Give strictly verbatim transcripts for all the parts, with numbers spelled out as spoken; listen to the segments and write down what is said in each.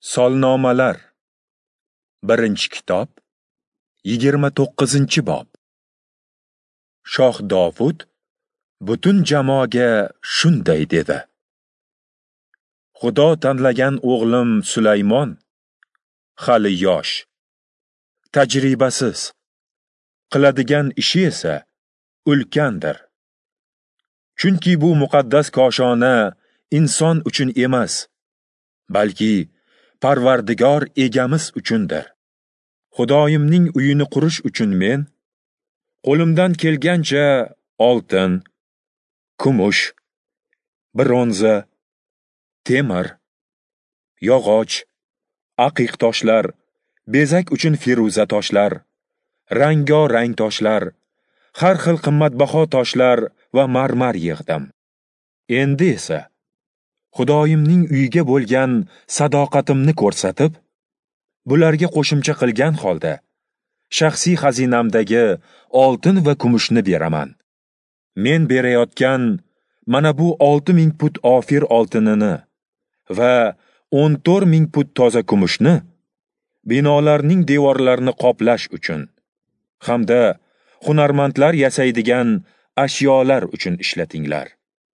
Solnomalar birinchi kitob yigirma to'qqizinchi bob. Shoh Dovud butun jamoaga shunday dedi: Xudo tanlagan o'g'lim Sulaymon hali yosh, tajribasiz, qiladigan ishi esa ulkandir. Chunki bu muqaddas koshona inson uchun emas, balki Parvardigor egamiz uchundir. Xudoyimning uyini qurish uchun men qo'limdan kelgancha oltin, kumush, bronza, temir, yog'och, aqiq toshlar, bezak uchun feruza toshlar, rango-rang toshlar, har xil qimmatbaho toshlar va marmar yig'dim. Endi esa Xudoyimning uyiga bo'lgan sadoqatimni ko'rsatib, bularga qo'shimcha qilgan holda shaxsiy xazinamdagi oltin va kumushni beraman. Men berayotgan mana bu olti ming put ofir oltinini va o'n to'rt ming put toza kumushni binolarning devorlarini qoplash uchun hamda hunarmandlar yasaydigan ashyolar uchun ishlatinglar.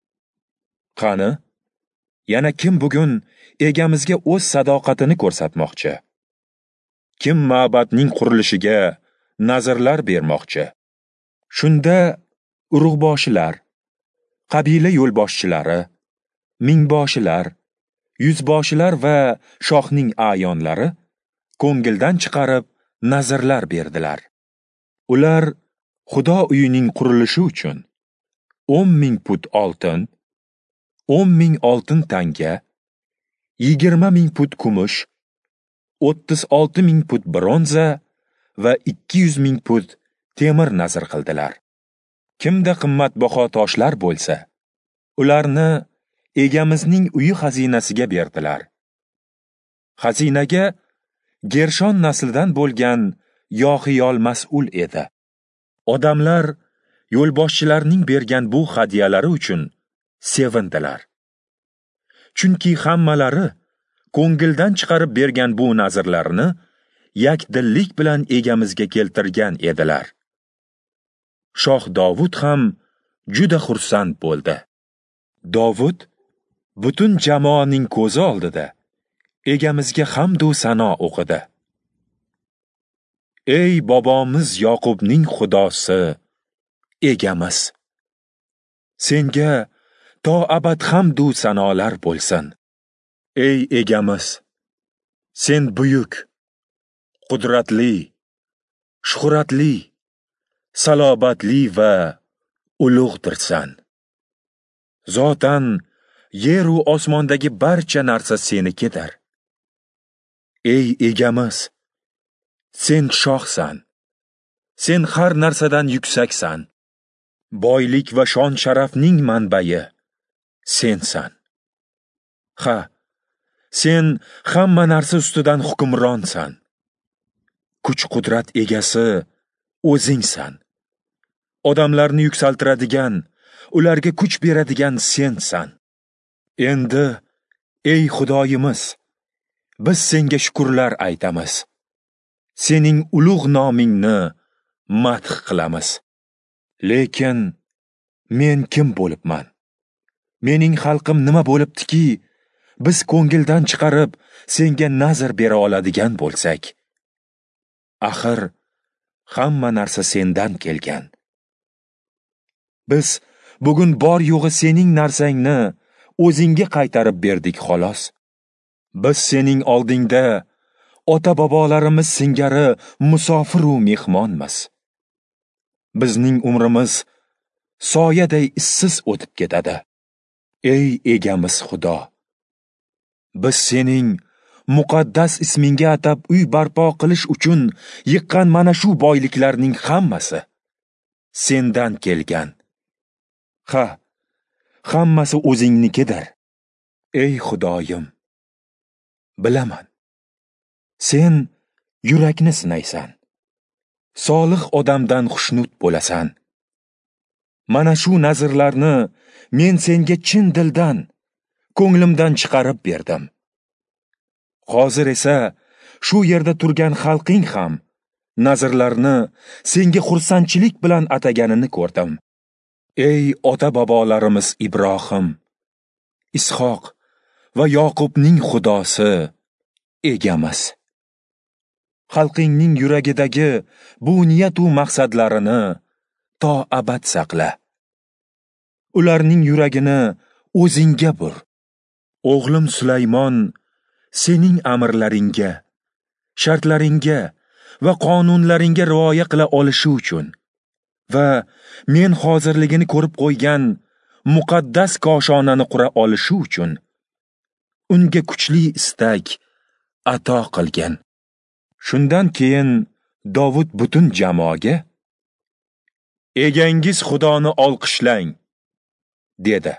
Qani, yana kim bugun egamizga o'z sadoqatini ko'rsatmoqchi? Kim ma'batning qurilishiga nazarlar bermoqchi? Shunda urug'boshilar, qabila yo'lboshchilari, mingboshilar, yuzboshilar va shohning a'yonlari ko'ngildan chiqarib nazarlar berdilar. Ular Xudo uyining qurilishi uchun o'n ming put oltin, o'n ming oltin tanga, yigirma ming put kumush, o'ttiz olti ming put bronza va ikki yuz ming put temir nazr qildilar. Kimda qimmatbaho toshlar bo'lsa, ularni egamizning uyi xazinasiga berdilar. Xazinaga Gershon naslidan bo'lgan Yoxiyol mas'ul edi. Odamlar yo'lboshchilarning bergan bu hadyalari uchun sevindilar. Chunki hammalari ko'ngildan chiqarib bergan bu nazrlarni yakdillik bilan egamizga keltirgan edilar. Shoh Dovud ham juda xursand bo'ldi. Dovud butun jamoaning ko'zi oldida egamizga hamd va sano o'qidi. Ey bobomiz Yoqubning Xudosi, egamiz, senga to abad hamd va sanolar bo'lsin. Ey egamiz, sen buyuk, qudratli, shuhratli, salobatli va ulug'dirsan. Zotan yer va osmondagi barcha narsa senikidir. Ey egamiz, sen shohsan. Sen har narsadan yuksaksan. Boylik va shon sharafning manbai sensan. Ha, sen hamma narsa ustidan hukmronsan. Kuch-qudrat egasi o'zingsan. Odamlarni yuksaltiradigan, ularga kuch beradigan sensan. Endi, ey Xudoyimiz, biz senga shukrlar aytamiz. Sening ulug' nomingni madh qilamiz. Lekin men kim bo'libman? Mening xalqim nima bo'libdiki, biz ko'ngildan chiqarib senga nazr bera oladigan bo'lsak? Axir hamma narsa sendan kelgan. Biz bugun bor yo'g'i sening narsangni o'zingga qaytarib berdik xolos. Biz sening oldingda ota-bobolarimiz singari musofir va mehmonmiz. Bizning umrimiz soyaday issiz o'tib ketadi. Ey egamiz Xudo, biz sening muqaddas ismingga atab uy barpo qilish uchun yiqqan mana shu boyliklarning hammasi sendan kelgan. Ha, hammasi o'zingnikidir. Ey Xudoyim, bilaman, sen yurakni sinaysan. Solih odamdan xushnud bo'lasan. Mana shu nazrlarni men senga chin dildan, ko'nglimdan chiqarib berdim. Hozir esa shu yerda turgan xalqing ham nazrlarni senga xursandchilik bilan ataganini ko'rdim. Ey ota-bobolarimiz Ibrohim, Ishoq va Yoqubning Xudosi, egamiz. Xalqingning yuragidagi bu niyat va maqsadlarini to abad saqla. Ularning yuragini o'zingga bur. O'g'lim Sulaymon sening amrlaringga, shartlaringga va qonunlaringga rioya qila olishi uchun va men hozirligini ko'rib qo'ygan muqaddas koshonani qura olishi uchun unga kuchli istak ato qilgan. Shundan keyin Davud butun jamoaga "Egangiz Xudoni olqishlang" dedi.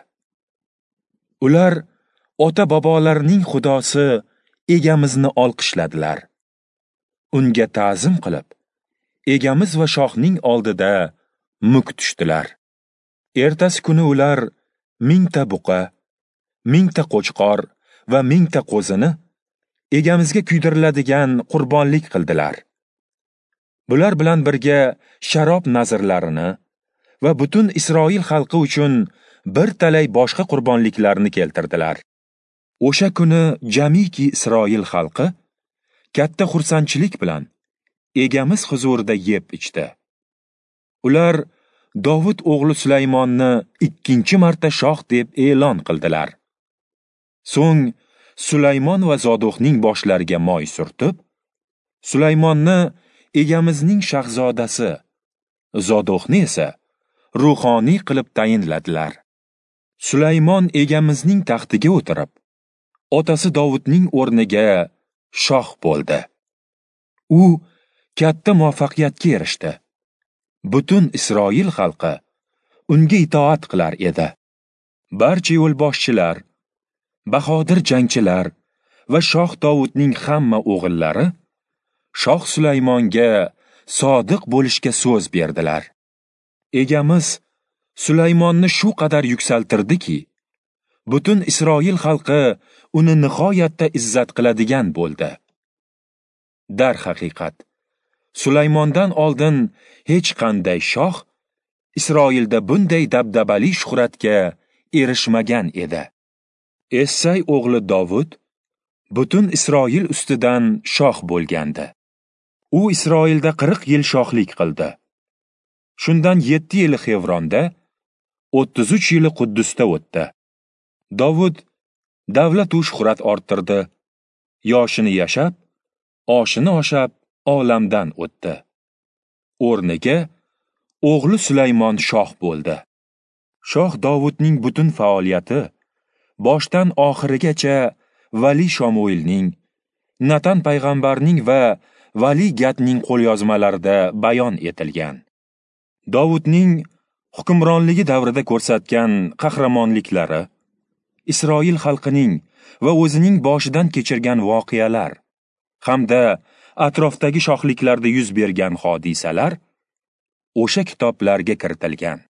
Ular ota-bobolarning Xudosi egamizni olqishladilar. Unga ta'zim qilib, egamiz va shohning oldida muk tushdilar. Ertasi kuni ular mingta buqa, mingta qo'chqor va mingta qo'zini egamizga kuydiriladigan qurbonlik qildilar. Bular bilan birga sharob nazrlarini va butun Isroil xalqi uchun bir talay boshqa qurbonliklarni keltirdilar. O'sha kuni jamiki Isroil xalqi katta xursandchilik bilan egamiz huzurida yeb ichdi. Ular Davud o'g'li Sulaymonni ikkinchi marta shoh deb e'lon qildilar. So'ng Sulaymon va Zodoqning boshlariga moy surtib, Sulaymonni egamizning shahzodasi, Zodoqni esa ruhoniy qilib tayinladilar. Sulaymon egamizning taxtiga o'tirib, otasi Davudning o'rniga shoh bo'ldi. U katta muvaffaqiyatga erishdi. Butun Isroil xalqi unga itoat qilar edi. Barcha yo'lboshchilar, bahodir jangchilar va shoh Davudning hamma o'g'illari shoh Sulaymonga sodiq bo'lishga so'z berdilar. Egamiz Sulaymonni shu qadar yuksaltirdiki, butun Isroil xalqi uni nihoyatda izzat qiladigan bo'ldi. Dar haqiqat, Sulaymondan oldin hech qanday shoh Isroilda bunday dabdabali shuhratga erishmagan edi. Essay o'g'li Davud butun Isroil ustidan shoh bo'lgandi. U Isroilda qirq yil shohlik qildi. Shundan yetti yili Xevronda, o'ttiz uch yili Quddusda o'tdi. Davud davlat u shuhrat orttirdi. Yoshini yashab, oshini oshab olamdan o'tdi. O'rniga o'g'li Sulaymon shoh bo'ldi. Shoh Davudning butun faoliyati boshdan oxirigacha Vali Shamoilning, Natan payg'ambarning va Vali Gadning qo'lyozmalarida bayon etilgan. Davudning hukmronligi davrida ko'rsatgan qahramonliklari, Isroil xalqining va o'zining boshidan kechirgan voqealar hamda atrofdagi shohliklarda yuz bergan hodisalar o'sha kitoblarga kiritilgan.